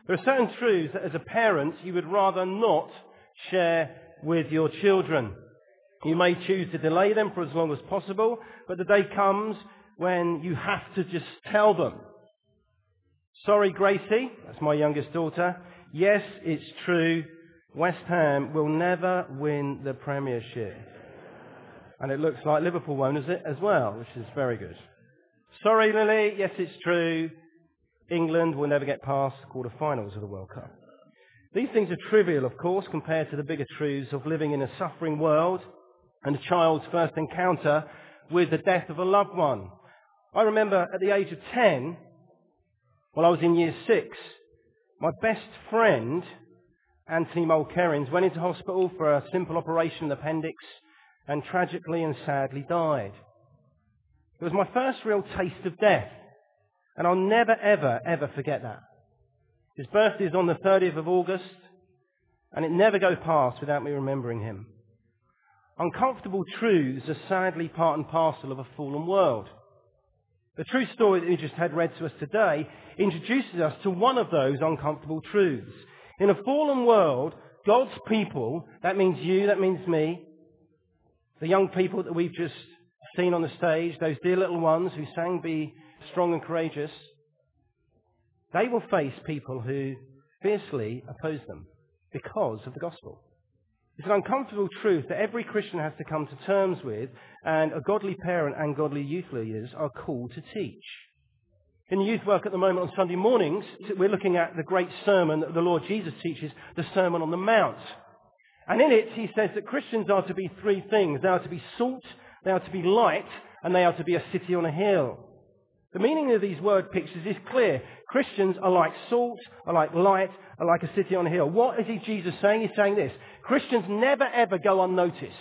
There are certain truths that as a parent you would rather not share with your children. You may choose to delay them for as long as possible, but the day comes when you have to just tell them. Sorry, Gracie, that's my youngest daughter. Yes, it's true. West Ham will never win the Premiership. And it looks like Liverpool won't, is it, as well, which is very good. Sorry, Lily. Yes, it's true. England will never get past the quarter-finals of the World Cup. These things are trivial, of course, compared to the bigger truths of living in a suffering world and a child's first encounter with the death of a loved one. I remember at the age of 10, while I was in year 6, my best friend, Anthony Mulkerrins, went into hospital for a simple operation of the appendix and tragically and sadly died. It was my first real taste of death, and I'll never, ever, ever forget that. His birthday is on the 30th of August, and it never goes past without me remembering him. Uncomfortable truths are sadly part and parcel of a fallen world. The true story that we just had read to us today introduces us to one of those uncomfortable truths. In a fallen world, God's people, that means you, that means me, the young people that we've just seen on the stage, those dear little ones who sang Be Strong and Courageous, they will face people who fiercely oppose them because of the gospel. It's an uncomfortable truth that every Christian has to come to terms with, and a godly parent and godly youth leaders are called to teach. In the youth work at the moment on Sunday mornings, we're looking at the great sermon that the Lord Jesus teaches, the Sermon on the Mount. And in it, he says that Christians are to be three things. They are to be salt, they are to be light, and they are to be a city on a hill. The meaning of these word pictures is clear. Christians are like salt, are like light, are like a city on a hill. What is Jesus saying? He's saying this. Christians never ever go unnoticed.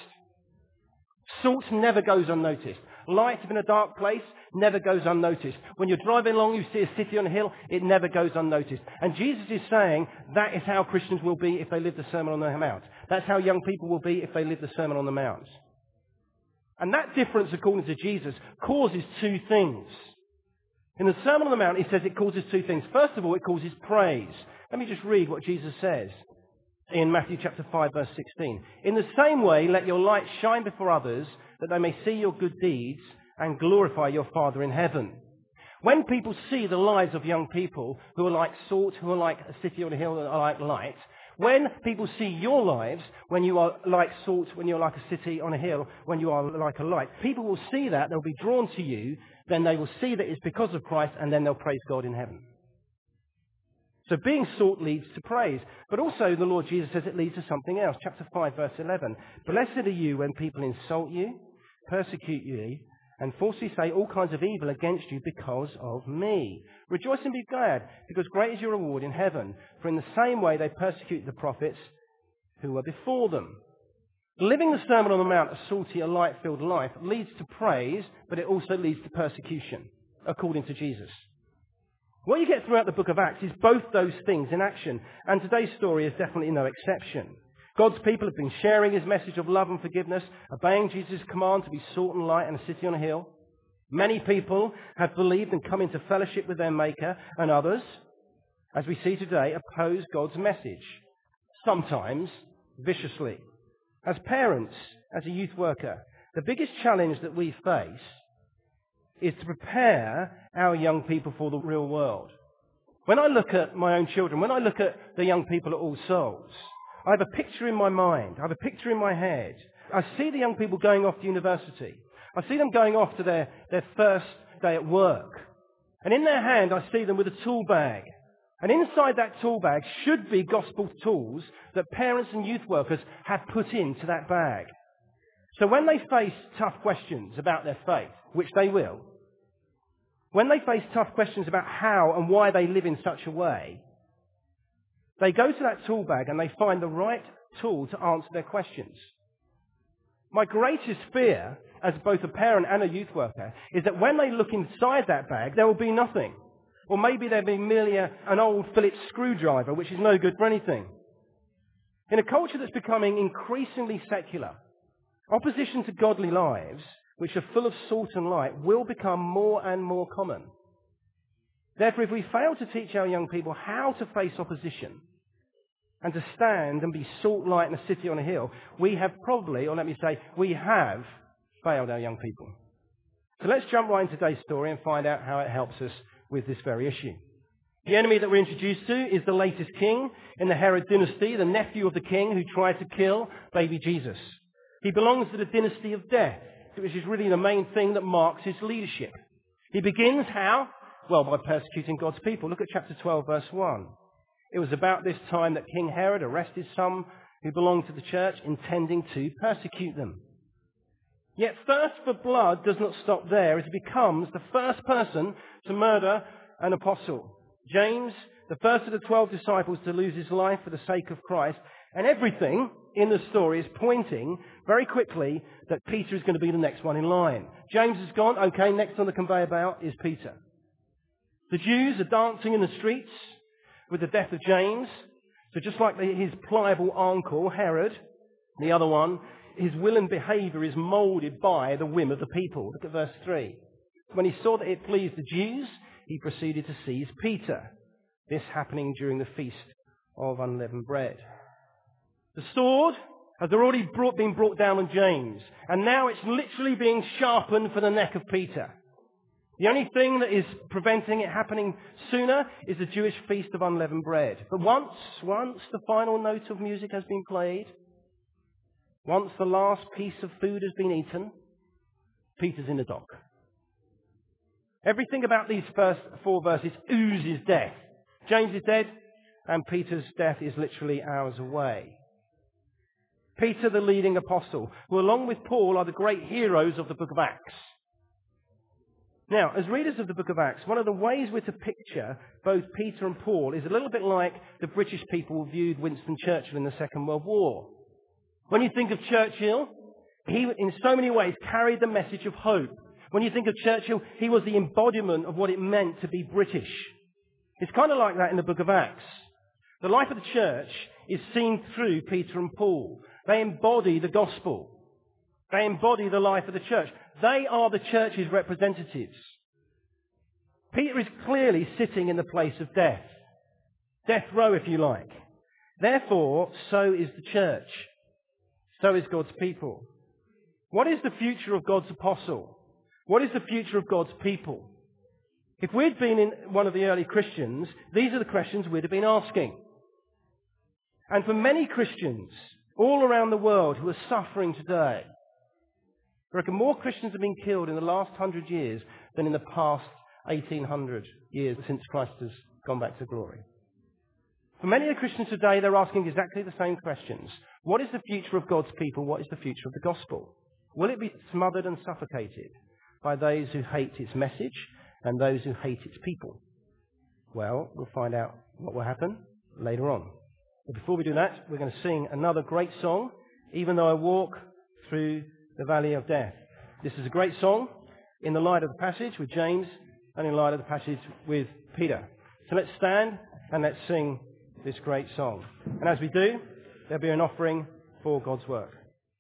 Salt never goes unnoticed. Light in a dark place never goes unnoticed. When you're driving along, you see a city on a hill, it never goes unnoticed. And Jesus is saying that is how Christians will be if they live the Sermon on the Mount. That's how young people will be if they live the Sermon on the Mount. And that difference, according to Jesus, causes two things. In the Sermon on the Mount, he says it causes two things. First of all, it causes praise. Let me just read what Jesus says in Matthew chapter 5, verse 16. In the same way, let your light shine before others, that they may see your good deeds and glorify your Father in heaven. When people see the lives of young people who are like salt, who are like a city on a hill, that are like light, when people see your lives, when you are like salt, when you're like a city on a hill, when you are like a light, people will see that, they'll be drawn to you, then they will see that it's because of Christ, and then they'll praise God in heaven. So being salt leads to praise. But also the Lord Jesus says it leads to something else. Chapter 5, verse 11. Blessed are you when people insult you, persecute you, and falsely say all kinds of evil against you because of me. Rejoice and be glad, because great is your reward in heaven. For in the same way they persecuted the prophets who were before them. Living the Sermon on the Mount, a salty, a light-filled life, leads to praise, but it also leads to persecution, according to Jesus. What you get throughout the book of Acts is both those things in action, and today's story is definitely no exception. God's people have been sharing his message of love and forgiveness, obeying Jesus' command to be salt and light and a city on a hill. Many people have believed and come into fellowship with their Maker, and others, as we see today, oppose God's message, sometimes viciously. As parents, as a youth worker, the biggest challenge that we face is to prepare our young people for the real world. When I look at my own children, when I look at the young people at All Souls, I have a picture in my mind, I have a picture in my head. I see the young people going off to university. I see them going off to their first day at work. And in their hand, I see them with a tool bag. And inside that tool bag should be gospel tools that parents and youth workers have put into that bag. So when they face tough questions about their faith, which they will, when they face tough questions about how and why they live in such a way, they go to that tool bag and they find the right tool to answer their questions. My greatest fear, as both a parent and a youth worker, is that when they look inside that bag, there will be nothing. Or maybe there'll be merely an old Phillips screwdriver, which is no good for anything. In a culture that's becoming increasingly secular, opposition to godly lives, which are full of salt and light, will become more and more common. Therefore, if we fail to teach our young people how to face opposition and to stand and be salt, light in a city on a hill, we have probably, or let me say, we have failed our young people. So let's jump right into today's story and find out how it helps us with this very issue. The enemy that we're introduced to is the latest king in the Herod dynasty, the nephew of the king who tried to kill baby Jesus. He belongs to the dynasty of death, which is really the main thing that marks his leadership. He begins how? Well, by persecuting God's people. Look at chapter 12, verse 1. It was about this time that King Herod arrested some who belonged to the church, intending to persecute them. Yet thirst for blood does not stop there, as he becomes the first person to murder an apostle. James, the first of the 12 disciples to lose his life for the sake of Christ. And everything in the story is pointing very quickly that Peter is going to be the next one in line. James is gone. Okay, next on the conveyor belt is Peter. The Jews are dancing in the streets with the death of James. So just like his pliable uncle, Herod, the other one, his will and behaviour is moulded by the whim of the people. Look at verse 3. When he saw that it pleased the Jews, he proceeded to seize Peter. This happening during the feast of unleavened bread. The sword has already been brought down on James, and now it's literally being sharpened for the neck of Peter. The only thing that is preventing it happening sooner is the Jewish feast of unleavened bread. But once the final note of music has been played, once the last piece of food has been eaten, Peter's in the dock. Everything about these first 4 verses oozes death. James is dead, and Peter's death is literally hours away. Peter, the leading apostle, who along with Paul are the great heroes of the book of Acts. Now, as readers of the book of Acts, one of the ways we're to picture both Peter and Paul is a little bit like the British people viewed Winston Churchill in the Second World War. When you think of Churchill, he in so many ways carried the message of hope. When you think of Churchill, he was the embodiment of what it meant to be British. It's kind of like that in the book of Acts. The life of the church is seen through Peter and Paul. They embody the gospel. They embody the life of the church. They are the church's representatives. Peter is clearly sitting in the place of death. Death row, if you like. Therefore, so is the church. So is God's people. What is the future of God's apostle? What is the future of God's people? If we'd been in one of the early Christians, these are the questions we'd have been asking. And for many Christians all around the world who are suffering today, I reckon more Christians have been killed in the last 100 years than in the past 1800 years since Christ has gone back to glory. For many of the Christians today, they're asking exactly the same questions. What is the future of God's people? What is the future of the gospel? Will it be smothered and suffocated by those who hate its message and those who hate its people? Well, we'll find out what will happen later on. But before we do that, we're going to sing another great song, Even Though I Walk Through the Valley of Death. This is a great song in the light of the passage with James and in light of the passage with Peter. So let's stand and let's sing this great song. And as we do, there'll be an offering for God's work.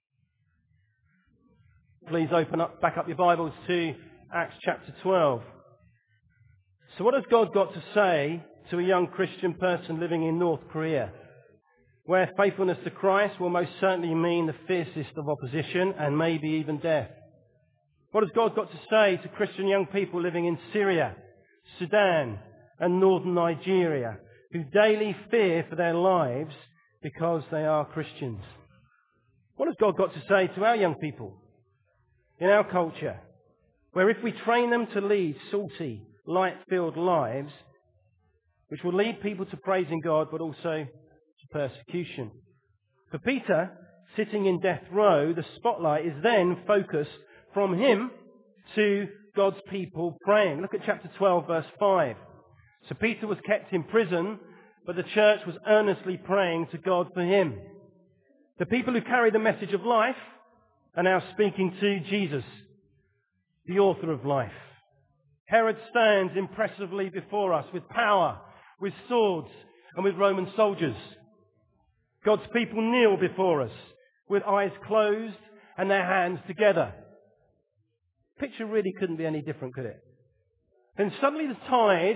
Please back up your Bibles to Acts chapter 12. So what has God got to say to a young Christian person living in North Korea, where faithfulness to Christ will most certainly mean the fiercest of opposition and maybe even death? What has God got to say to Christian young people living in Syria, Sudan and northern Nigeria, who daily fear for their lives because they are Christians? What has God got to say to our young people in our culture, where if we train them to lead salty, light-filled lives, which will lead people to praising God but also to persecution? For Peter, sitting in death row, the spotlight is then focused from him to God's people praying. Look at chapter 12, verse 5. So Peter was kept in prison, but the church was earnestly praying to God for him. The people who carry the message of life are now speaking to Jesus, the author of life. Herod stands impressively before us with power, with swords, and with Roman soldiers. God's people kneel before us with eyes closed and their hands together. Picture really couldn't be any different, could it? Then suddenly the tide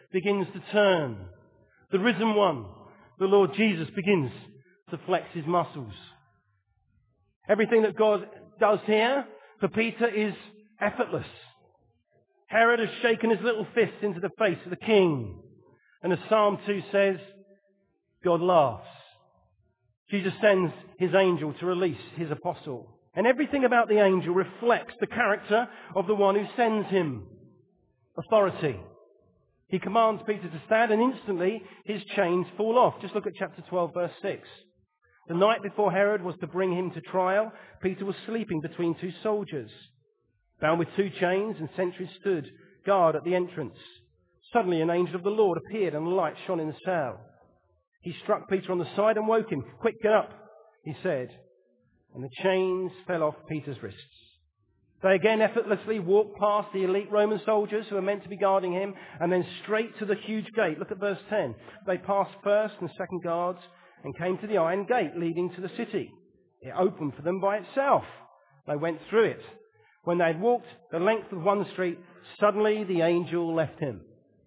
begins to turn. The risen one, the Lord Jesus, begins to flex his muscles. Everything that God does here for Peter is effortless. Herod has shaken his little fist into the face of the king. And as Psalm 2 says, God laughs. Jesus sends his angel to release his apostle. And everything about the angel reflects the character of the one who sends him. Authority. He commands Peter to stand, and instantly his chains fall off. Just look at chapter 12, verse 6. The night before Herod was to bring him to trial, Peter was sleeping between two soldiers. Bound with two chains, and sentries stood guard at the entrance. Suddenly an angel of the Lord appeared, and a light shone in the cell. He struck Peter on the side and woke him. "Quick, get up," he said. And the chains fell off Peter's wrists. They again effortlessly walked past the elite Roman soldiers who were meant to be guarding him, and then straight to the huge gate. Look at verse 10. They passed first and second guards and came to the iron gate leading to the city. It opened for them by itself. They went through it. When they had walked the length of one street, suddenly the angel left him.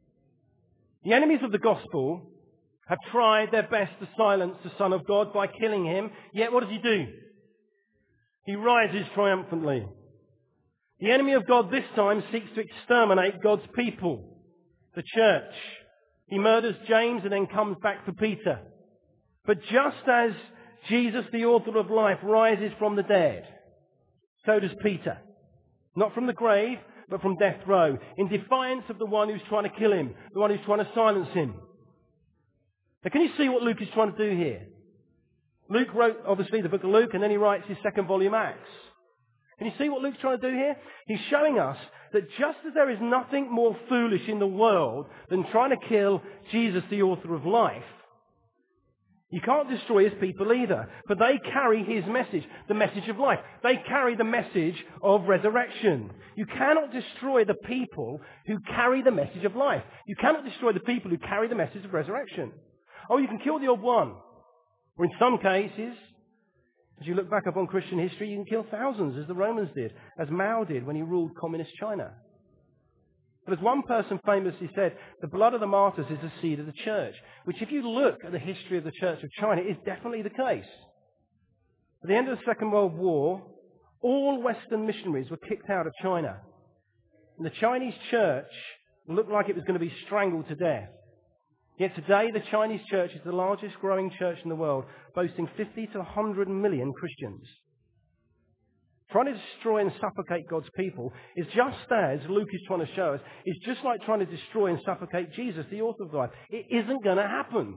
The enemies of the gospel have tried their best to silence the Son of God by killing him, yet what does he do? He rises triumphantly. The enemy of God this time seeks to exterminate God's people, the church. He murders James and then comes back for Peter. But just as Jesus, the author of life, rises from the dead, so does Peter. Not from the grave, but from death row, in defiance of the one who's trying to kill him, the one who's trying to silence him. Now, can you see what Luke is trying to do here? Luke wrote, obviously, the book of Luke, and then he writes his second volume, Acts. Can you see what Luke's trying to do here? He's showing us that just as there is nothing more foolish in the world than trying to kill Jesus, the author of life, you can't destroy his people either. For they carry his message, the message of life. They carry the message of resurrection. You cannot destroy the people who carry the message of life. You cannot destroy the people who carry the message of resurrection. Oh, you can kill the odd one. Or in some cases, as you look back upon Christian history, you can kill thousands, as the Romans did, as Mao did when he ruled communist China. But as one person famously said, the blood of the martyrs is the seed of the church, which if you look at the history of the Church of China, is definitely the case. At the end of the Second World War, all Western missionaries were kicked out of China. And the Chinese church looked like it was going to be strangled to death. Yet today, the Chinese church is the largest growing church in the world, boasting 50 to 100 million Christians. Trying to destroy and suffocate God's people is just as Luke is trying to show us, is just like trying to destroy and suffocate Jesus, the author of life. It isn't going to happen.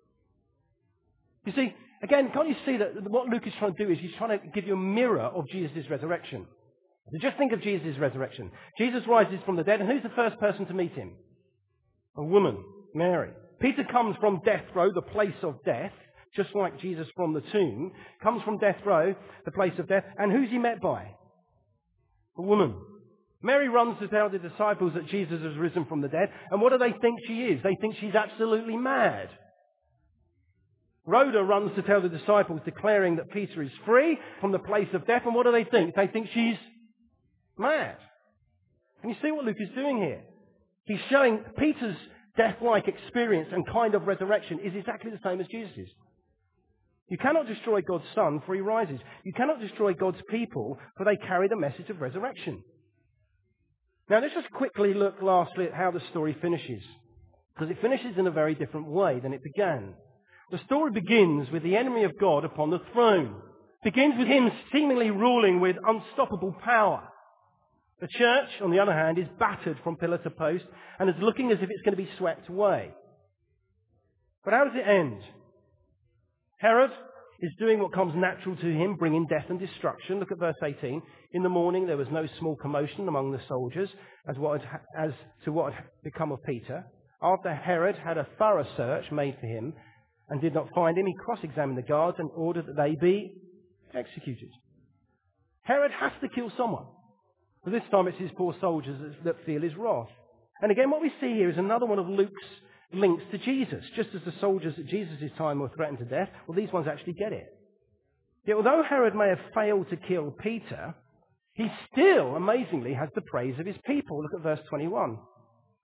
You see, again, can't you see that what Luke is trying to do is he's trying to give you a mirror of Jesus' resurrection. So just think of Jesus' resurrection. Jesus rises from the dead, and who's the first person to meet him? A woman, Mary. Peter comes from death row, the place of death, just like Jesus from the tomb, comes from death row, the place of death, and who's he met by? A woman. Mary runs to tell the disciples that Jesus has risen from the dead, and what do they think she is? They think she's absolutely mad. Rhoda runs to tell the disciples, declaring that Peter is free from the place of death, and what do they think? They think she's mad. And you see what Luke is doing here? He's showing Peter's death-like experience and kind of resurrection is exactly the same as Jesus'. You cannot destroy God's Son, for he rises. You cannot destroy God's people, for they carry the message of resurrection. Now, let's just quickly look lastly at how the story finishes, because it finishes in a very different way than it began. The story begins with the enemy of God upon the throne. It begins with him seemingly ruling with unstoppable power. The church, on the other hand, is battered from pillar to post and is looking as if it's going to be swept away. But how does it end? Herod is doing what comes natural to him, bringing death and destruction. Look at verse 18. In the morning there was no small commotion among the soldiers as to what had become of Peter. After Herod had a thorough search made for him and did not find him, he cross-examined the guards and ordered that they be executed. Herod has to kill someone. But this time it's his poor soldiers that feel his wrath. And again, what we see here is another one of Luke's links to Jesus. Just as the soldiers at Jesus' time were threatened to death, well, these ones actually get it. Yet although Herod may have failed to kill Peter, he still, amazingly, has the praise of his people. Look at verse 21.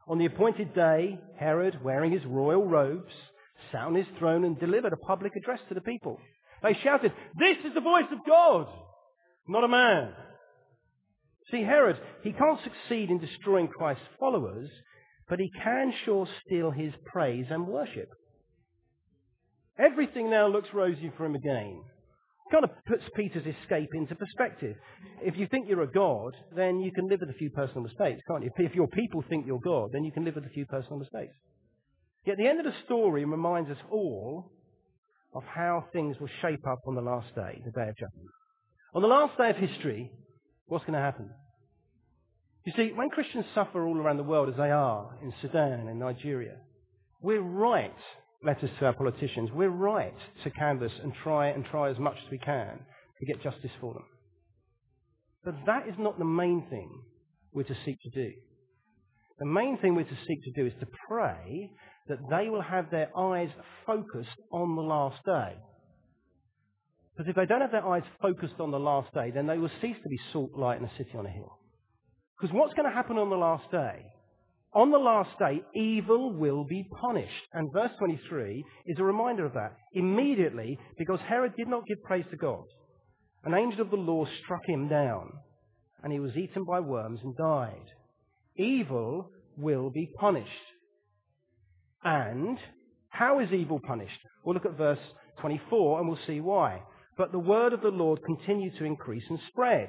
On the appointed day, Herod, wearing his royal robes, sat on his throne and delivered a public address to the people. They shouted, "This is the voice of God, not a man." See, Herod, he can't succeed in destroying Christ's followers, but he can sure steal his praise and worship. Everything now looks rosy for him again. Kind of puts Peter's escape into perspective. If you think you're a god, then you can live with a few personal mistakes, can't you? If your people think you're God, then you can live with a few personal mistakes. Yet the end of the story reminds us all of how things will shape up on the last day, the day of judgment. On the last day of history, what's going to happen? You see, when Christians suffer all around the world, as they are in Sudan and Nigeria, we're right, letters to our politicians, we're right to canvass and try as much as we can to get justice for them. But that is not the main thing we're to seek to do. The main thing we're to seek to do is to pray that they will have their eyes focused on the last day. Because if they don't have their eyes focused on the last day, then they will cease to be salt, light, and a city on a hill. Because what's going to happen on the last day? On the last day, evil will be punished. And verse 23 is a reminder of that. Immediately, because Herod did not give praise to God, an angel of the Lord struck him down, and he was eaten by worms and died. Evil will be punished. And how is evil punished? We'll look at verse 24 and we'll see why. But the word of the Lord continued to increase and spread.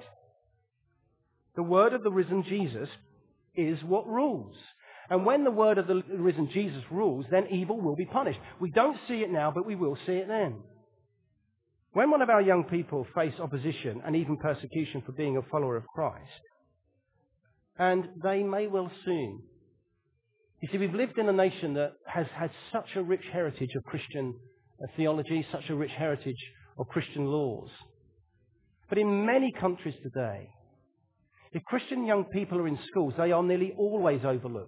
The word of the risen Jesus is what rules. And when the word of the risen Jesus rules, then evil will be punished. We don't see it now, but we will see it then. When one of our young people face opposition and even persecution for being a follower of Christ, and they may well soon. You see, we've lived in a nation that has had such a rich heritage of Christian theology, such a rich heritage of Christian laws. But in many countries today, if Christian young people are in schools, they are nearly always overlooked.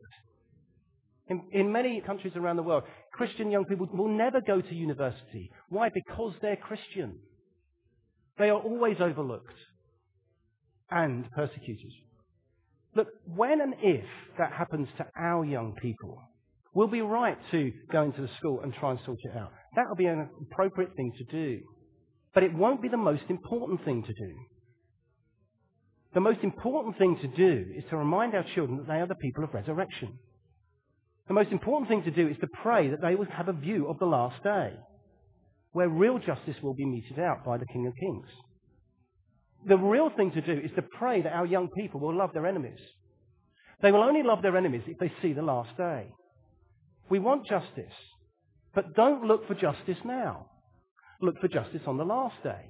In many countries around the world, Christian young people will never go to university. Why? Because they're Christian. They are always overlooked and persecuted. Look, when and if that happens to our young people, we'll be right to go into the school and try and sort it out. That will be an appropriate thing to do. But it won't be the most important thing to do. The most important thing to do is to remind our children that they are the people of resurrection. The most important thing to do is to pray that they will have a view of the last day, where real justice will be meted out by the King of Kings. The real thing to do is to pray that our young people will love their enemies. They will only love their enemies if they see the last day. We want justice, but don't look for justice now. Look for justice on the last day.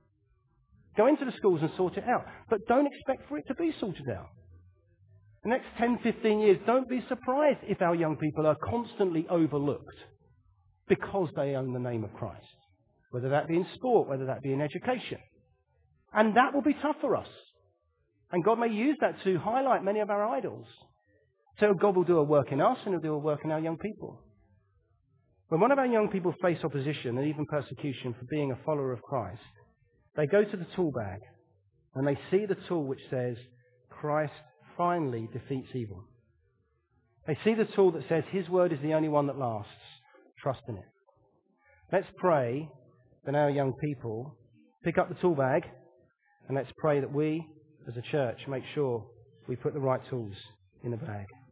Go into the schools and sort it out, but don't expect for it to be sorted out. The next 10, 15 years, don't be surprised if our young people are constantly overlooked because they own the name of Christ, whether that be in sport, whether that be in education. And that will be tough for us. And God may use that to highlight many of our idols. So God will do a work in us and He'll do a work in our young people. When one of our young people face opposition and even persecution for being a follower of Christ, they go to the tool bag and they see the tool which says, Christ finally defeats evil. They see the tool that says His word is the only one that lasts. Trust in it. Let's pray that our young people pick up the tool bag, and let's pray that we, as a church, make sure we put the right tools in the bag.